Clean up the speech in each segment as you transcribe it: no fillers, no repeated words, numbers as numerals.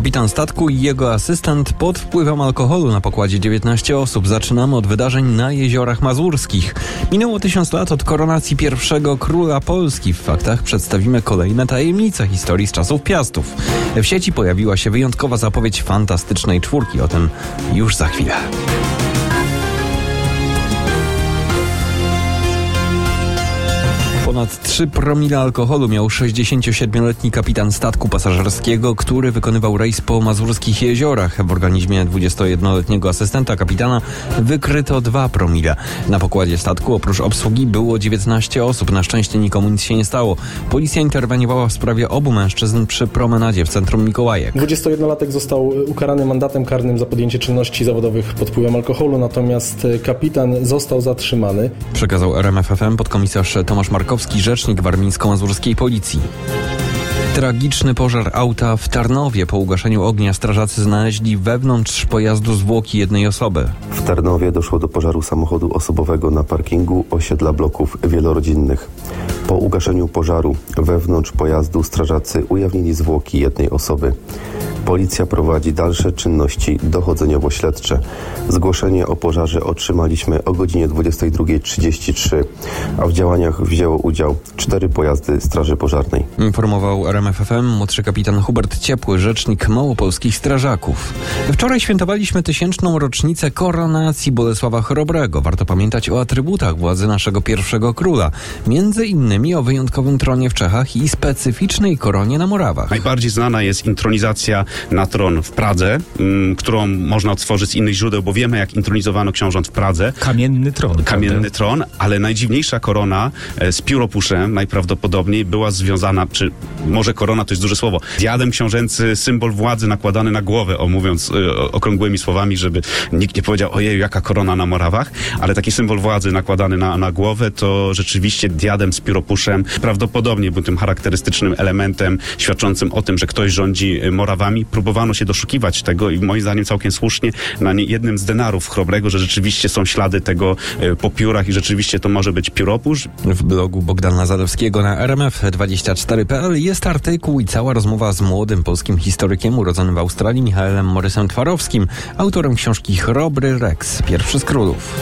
Kapitan statku i jego asystent pod wpływem alkoholu na pokładzie 19 osób. Zaczynamy od wydarzeń na jeziorach mazurskich. Minęło 1000 lat od koronacji pierwszego króla Polski. W faktach przedstawimy kolejne tajemnice historii z czasów Piastów. W sieci pojawiła się wyjątkowa zapowiedź fantastycznej czwórki. O tym już za chwilę. Ponad 3 promile alkoholu miał 67-letni kapitan statku pasażerskiego, który wykonywał rejs po mazurskich jeziorach. W organizmie 21-letniego asystenta kapitana wykryto 2 promile. Na pokładzie statku oprócz obsługi było 19 osób. Na szczęście nikomu nic się nie stało. Policja interweniowała w sprawie obu mężczyzn przy promenadzie w centrum Mikołajek. 21-latek został ukarany mandatem karnym za podjęcie czynności zawodowych pod wpływem alkoholu, natomiast kapitan został zatrzymany. Przekazał RMF FM podkomisarz Tomasz Markowski, rzecznik warmińsko-mazurskiej policji. Tragiczny pożar auta w Tarnowie. Po ugaszeniu ognia strażacy znaleźli wewnątrz pojazdu zwłoki jednej osoby. W Tarnowie doszło do pożaru samochodu osobowego na parkingu osiedla bloków wielorodzinnych. Po ugaszeniu pożaru wewnątrz pojazdu strażacy ujawnili zwłoki jednej osoby. Policja prowadzi dalsze czynności dochodzeniowo-śledcze. Zgłoszenie o pożarze otrzymaliśmy o godzinie 22:33, a w działaniach wzięło udział 4 pojazdy Straży Pożarnej. Informował RMF FM młodszy kapitan Hubert Ciepły, rzecznik małopolskich strażaków. Wczoraj świętowaliśmy 1000. rocznicę koronacji Bolesława Chrobrego. Warto pamiętać o atrybutach władzy naszego pierwszego króla. Między innymi o wyjątkowym tronie w Czechach i specyficznej koronie na Morawach. Najbardziej znana jest intronizacja na tron w Pradze, którą można odtworzyć z innych źródeł, bo wiemy, jak intronizowano książąt w Pradze. Kamienny tron, ale najdziwniejsza korona z pióropuszem najprawdopodobniej była związana, czy może korona to jest duże słowo, diadem książęcy, symbol władzy nakładany na głowę, mówiąc okrągłymi słowami, żeby nikt nie powiedział, ojej, jaka korona na Morawach, ale taki symbol władzy nakładany na głowę to rzeczywiście diadem z pióropuszem prawdopodobnie był tym charakterystycznym elementem świadczącym o tym, że ktoś rządzi Morawami. Próbowano się doszukiwać tego i moim zdaniem całkiem słusznie na jednym z denarów Chrobrego, że rzeczywiście są ślady tego po piórach i rzeczywiście to może być pióropusz. W blogu Bogdana Zalewskiego na RMF24.pl jest artykuł i cała rozmowa z młodym polskim historykiem urodzonym w Australii Michaelem Morrisem Twarowskim, autorem książki Chrobry Rex, pierwszy z królów.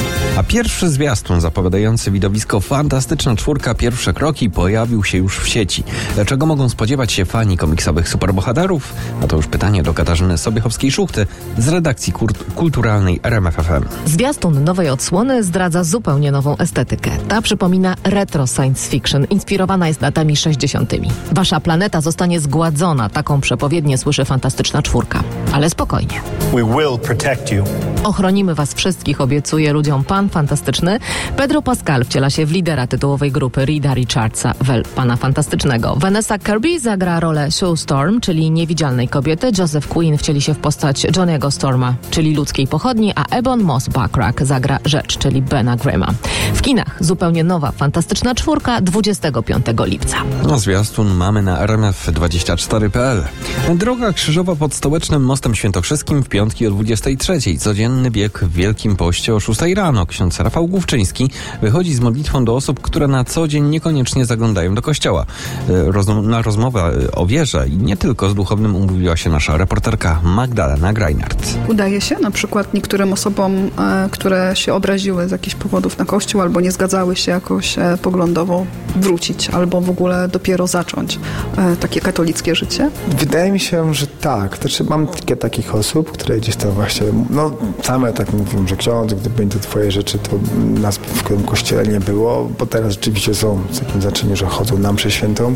A pierwszy zwiastun zapowiadający widowisko Fantastyczna czwórka, pierwsze kroki pojawił się już w sieci. Czego mogą spodziewać się fani komiksowych superbohaterów? A to już pytanie do Katarzyny Sobiechowskiej-Szuchty z redakcji kulturalnej RMF FM. Zwiastun nowej odsłony zdradza zupełnie nową estetykę. Ta przypomina retro science fiction, inspirowana jest latami 60. Wasza planeta zostanie zgładzona, taką przepowiednię słyszy Fantastyczna czwórka. Ale spokojnie. We will protect you. Ochronimy was wszystkich, obiecuje ludziom pan fantastyczny. Pedro Pascal wciela się w lidera tytułowej grupy Reeda Richardsa, pana fantastycznego. Vanessa Kirby zagra rolę Sue Storm, czyli niewidzialnej kobiety. Joseph Quinn wcieli się w postać Johnny'ego Storma, czyli ludzkiej pochodni, a Ebon Moss-Backrack zagra rzecz, czyli Bena Grima. W kinach zupełnie nowa Fantastyczna czwórka 25 lipca. No, zwiastun mamy na RMF24.pl. Droga krzyżowa pod Stołecznym Mostem Świętokrzyskim w piątki o 23:00. Codzienny bieg w Wielkim Poście o 6:00 rano. Ksiądz Rafał Główczyński wychodzi z modlitwą do osób, które na co dzień niekoniecznie zaglądają do kościoła. Na rozmowę o wierze i nie tylko z duchownym umówiła się nasza reporterka Magdalena Greinert. Udaje się na przykład niektórym osobom, które się obraziły z jakichś powodów na kościół albo nie zgadzały się jakoś poglądowo, wrócić albo w ogóle dopiero zacząć takie katolickie życie? Wydaje mi się, że tak. Znaczy, mam takich osób, które gdzieś tam właśnie, same tak mówią, że ksiądz, gdy będzie twoje rzeczy, to nas w tym kościele nie było, bo teraz rzeczywiście są w takim znaczeniu, że chodzą na mszę świętą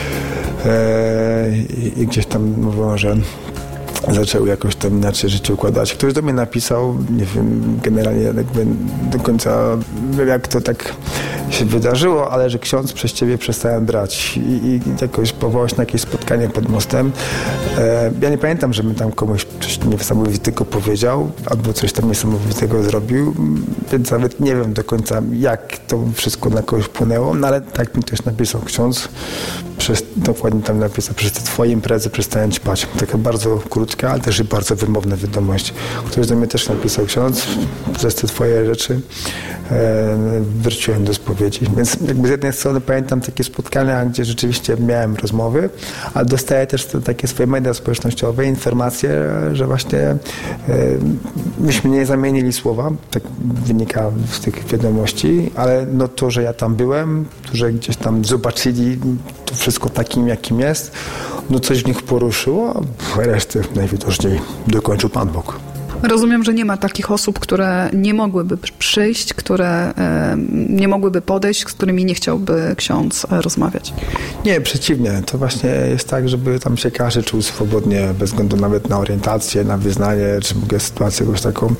i gdzieś tam mówią, że zaczęły jakoś tam inaczej życie układać. Ktoś do mnie napisał, nie wiem generalnie jakby do końca jak to tak się wydarzyło, ale że ksiądz przez ciebie przestałem brać i jakoś powołać na jakieś spotkanie pod mostem. Ja nie pamiętam, żebym tam komuś coś niesamowitego powiedział albo coś tam niesamowitego zrobił, więc nawet nie wiem do końca, jak to wszystko na kogoś wpłynęło, ale tak mi też napisał ksiądz. dokładnie tam napisał, przez te twoje imprezy przestałem ćpać. Taka bardzo krótka, ale też i bardzo wymowna wiadomość. Ktoś do mnie też napisał: ksiądz, przez te twoje rzeczy wróciłem do spowiedzi. Więc jakby z jednej strony pamiętam takie spotkania, gdzie rzeczywiście miałem rozmowy, ale dostaję też takie swoje media społecznościowe, informacje, że właśnie myśmy nie zamienili słowa, tak wynika z tych wiadomości, ale no to, że ja tam byłem, że gdzieś tam zobaczyli to wszystko takim, jakim jest, no coś w nich poruszyło, a resztę najwidoczniej dokończył Pan Bóg. Rozumiem, że nie ma takich osób, które nie mogłyby przyjść, które nie mogłyby podejść, z którymi nie chciałby ksiądz rozmawiać. Nie, przeciwnie. To właśnie jest tak, żeby tam się każdy czuł swobodnie, bez względu nawet na orientację, na wyznanie, czy mogę sytuację jakąś taką,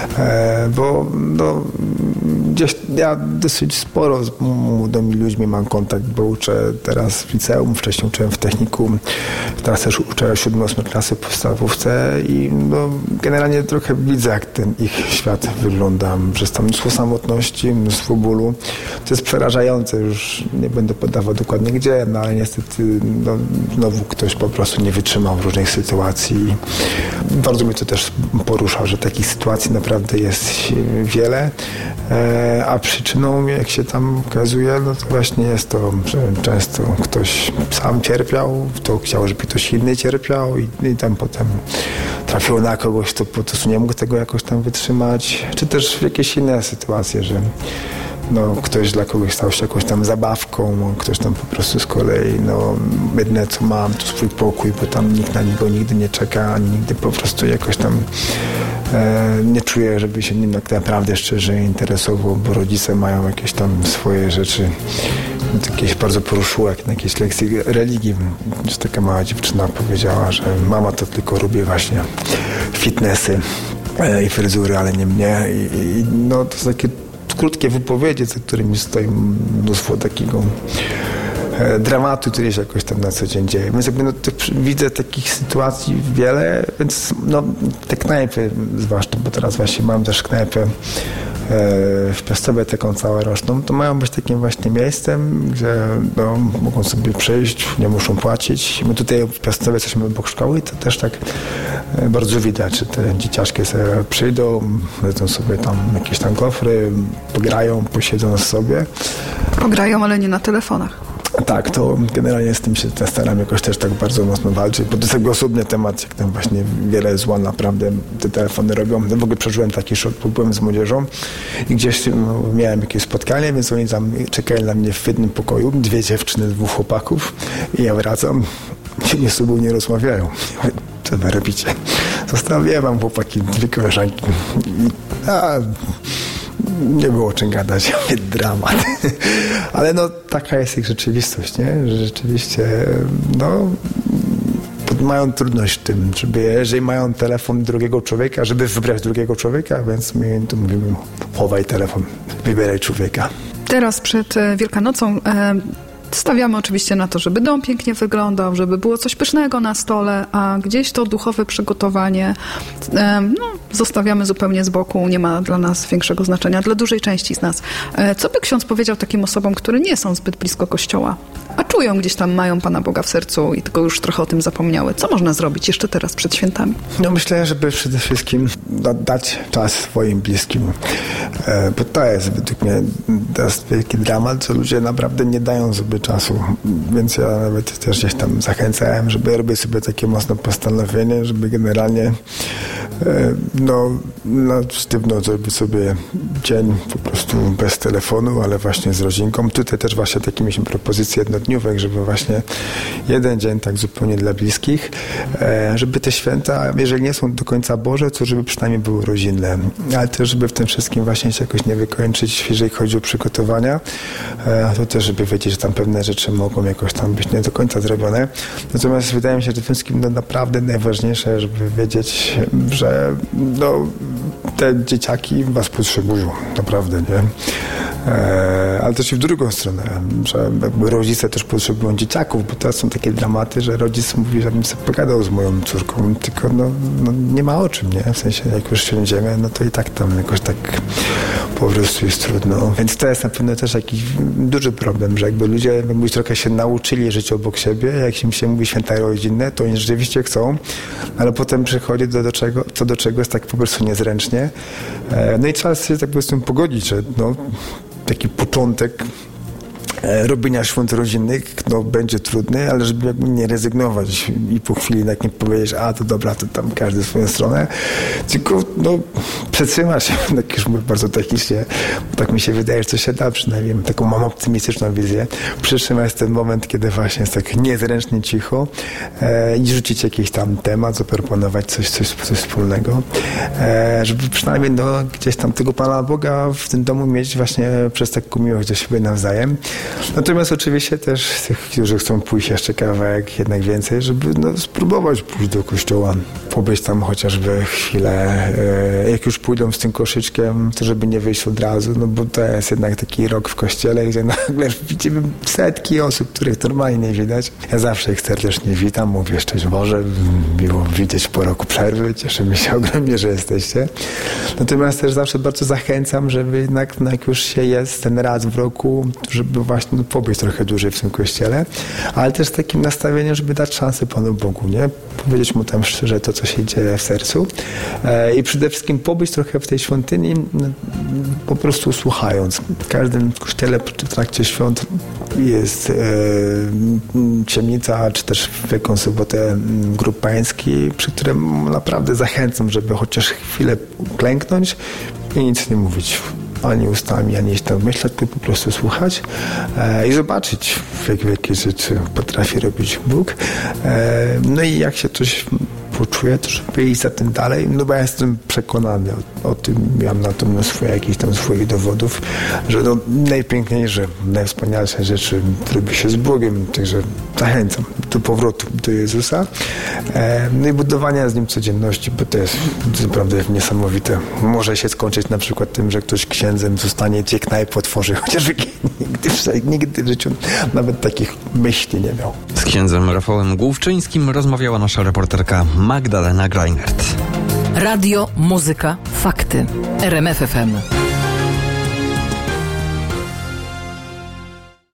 bo no, gdzieś ja dosyć sporo z młodymi ludźmi mam kontakt, bo uczę teraz w liceum, wcześniej uczyłem w technikum, teraz też uczę 7-8 klasy w podstawówce i no, generalnie trochę widzę, jak ten ich świat wygląda, przez tam mnóstwo samotności, mnóstwo bólu. To jest przerażające, już nie będę podawał dokładnie gdzie, no ale niestety no, znowu ktoś po prostu nie wytrzymał w różnych sytuacji. Bardzo mnie to też porusza, że takich sytuacji naprawdę jest wiele, a przyczyną, jak się tam okazuje, no to właśnie jest to, że często ktoś sam cierpiał, to chciał, żeby ktoś inny cierpiał i tam potem trafiło na kogoś, kto po prostu nie mógł tego jakoś tam wytrzymać, czy też w jakieś inne sytuacje, że no, ktoś dla kogoś stał się jakąś tam zabawką, ktoś tam po prostu z kolei, no, jedyne co mam, to swój pokój, bo tam nikt na niego nigdy nie czeka, ani nigdy po prostu jakoś tam nie czuje, żeby się nim tak naprawdę szczerze interesował, bo rodzice mają jakieś tam swoje rzeczy. To jakieś bardzo poruszyło, jak na jakiejś lekcji religii, że taka mała dziewczyna powiedziała, że mama to tylko robi właśnie fitnessy i fryzury, ale nie mnie. I no, to są takie krótkie wypowiedzi, za którymi stoi mnóstwo takiego dramatu, który się jakoś tam na co dzień dzieje. Więc jakby no, widzę takich sytuacji wiele, więc no, te knajpy zwłaszcza, bo teraz właśnie mam też knajpę w Piastowie taką całoroczną, to mają być takim właśnie miejscem, gdzie no, mogą sobie przyjść, nie muszą płacić. My tutaj w Piastowie jesteśmy obok szkoły i to też tak bardzo widać, że te dzieciaczki sobie przyjdą, jedzą sobie tam jakieś tam gofry, pograją, posiedzą sobie. Pograją, ale nie na telefonach. Tak, to generalnie z tym się staram jakoś też tak bardzo mocno walczyć, bo to jest jakby osobny temat, jak tam właśnie wiele zła naprawdę te telefony robią. Ja w ogóle przeżyłem taki szok, bo byłem z młodzieżą i gdzieś miałem jakieś spotkanie, więc oni tam czekali na mnie w jednym pokoju, 2 dziewczyny, 2 chłopaków i ja wracam, nie z sobą nie rozmawiają. Co wy robicie? Zostawiłem wam chłopaki 2 koleżanki. Nie było o czym gadać, dramat. Ale no taka jest ich rzeczywistość, nie? Że rzeczywiście no mają trudność w tym, żeby, jeżeli mają telefon drugiego człowieka, żeby wybrać drugiego człowieka, więc my tu mówimy, chowaj telefon, wybieraj człowieka. Teraz przed Wielkanocą stawiamy oczywiście na to, żeby dom pięknie wyglądał, żeby było coś pysznego na stole, a gdzieś to duchowe przygotowanie no, zostawiamy zupełnie z boku, nie ma dla nas większego znaczenia, dla dużej części z nas. Co by ksiądz powiedział takim osobom, które nie są zbyt blisko Kościoła, a czują gdzieś tam, mają Pana Boga w sercu i tylko już trochę o tym zapomniały? Co można zrobić jeszcze teraz przed świętami? No myślę, żeby przede wszystkim dać czas swoim bliskim, bo to jest według mnie wielki dramat, że ludzie naprawdę nie dają sobie czasu, więc ja nawet też gdzieś tam zachęcałem, żeby robić sobie takie mocne postanowienie, żeby generalnie no sztywno zrobić sobie dzień po prostu bez telefonu, ale właśnie z rodzinką. Tutaj też właśnie takie mieliśmy propozycje jednodniówek, żeby właśnie jeden dzień tak zupełnie dla bliskich, żeby te święta, jeżeli nie są do końca Boże, to żeby przynajmniej były rodzinne, ale też żeby w tym wszystkim właśnie się jakoś nie wykończyć, jeżeli chodzi o przygotowania, to też żeby wiedzieć, że tam pewne rzeczy mogą jakoś tam być nie do końca zrobione. Natomiast wydaje mi się, że tym wszystkim no, naprawdę najważniejsze, żeby wiedzieć, że no, te dzieciaki was potrzebują, naprawdę, nie? Ale też i w drugą stronę, że jakby rodzice też potrzebują dzieciaków, bo teraz są takie dramaty, że rodzic mówi, żebym sobie pogadał z moją córką, tylko no nie ma o czym, nie? W sensie, jak już siądziemy, no to i tak tam jakoś tak po prostu jest trudno. Więc to jest na pewno też jakiś duży problem, że jakby ludzie jakby trochę się nauczyli żyć obok siebie, jak im się mówi święta rodzinne, to oni rzeczywiście chcą, ale potem przychodzi do czego jest tak po prostu niezręcznie. No i trzeba się tak po prostu pogodzić, że no, taki początek robienia świąt rodzinnych będzie trudny, ale żeby jakby nie rezygnować i po chwili tak nie powiedzieć, to dobra, to tam każdy swoją stronę, tylko przetrzymać, tak już mówię bardzo technicznie, tak mi się wydaje, że to się da, przynajmniej taką mam optymistyczną wizję, przytrzymać ten moment, kiedy właśnie jest tak niezręcznie cicho i rzucić jakiś tam temat, zaproponować coś wspólnego, żeby przynajmniej gdzieś tam tego Pana Boga w tym domu mieć właśnie przez taką miłość do siebie nawzajem. Natomiast oczywiście też tych, którzy chcą pójść jeszcze kawałek, jednak więcej, żeby spróbować pójść do kościoła, pobyć tam chociażby chwilę, jak już pójdą z tym koszyczkiem, to żeby nie wyjść od razu, bo to jest jednak taki rok w kościele, gdzie nagle widzimy setki osób, których normalnie nie widać. Ja zawsze ich serdecznie witam, mówię szczęść Boże, miło widzieć po roku przerwy, cieszymy się ogromnie, że jesteście. Natomiast też zawsze bardzo zachęcam, żeby jednak jak już się jest ten raz w roku, żeby właśnie pobyć trochę dłużej w tym kościele, ale też z takim nastawieniem, żeby dać szansę Panu Bogu, nie? Powiedzieć Mu tam szczerze to, co się dzieje w sercu i przede wszystkim pobyć trochę w tej świątyni, po prostu słuchając. W każdym kościele w trakcie świąt jest ciemnica, czy też w Wielką Sobotę grób pański, przy którym naprawdę zachęcam, żeby chociaż chwilę klęknąć i nic nie mówić. Ani ustami, ani tam myśleć, tylko po prostu słuchać i zobaczyć, jakie rzeczy potrafi robić Bóg. No i jak się coś poczuje, to żeby iść za tym dalej, bo ja jestem przekonany o tym, miałem na to mnóstwo jakichś tam swoich dowodów, że najpiękniejsze, najwspanialsze rzeczy robi się z Bogiem, także zachęcam do powrotu do Jezusa, no i budowania z Nim codzienności, bo to jest naprawdę niesamowite. Może się skończyć na przykład tym, że ktoś księdzem zostanie, gdzie knajp otworzy, chociaż nigdy w życiu nawet takich myśli nie miał. Z księdzem Rafałem Główczyńskim rozmawiała nasza reporterka Magdalena Greinert. Radio, muzyka, fakty. RMF FM.